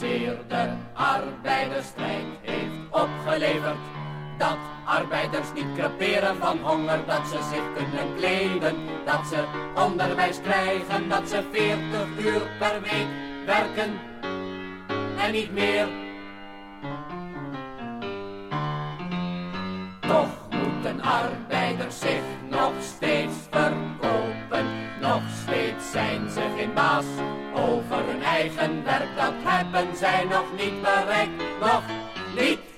georganiseerde arbeidersstrijd heeft opgeleverd dat arbeiders niet creperen van honger, dat ze zich kunnen kleden, dat ze onderwijs krijgen, dat ze 40 uur per week werken en niet meer. Toch moeten arbeiders zich nog steeds verkopen, nog steeds zijn ze geen baas over hun eigen werk, dat hebben zij nog niet bereikt, nog niet.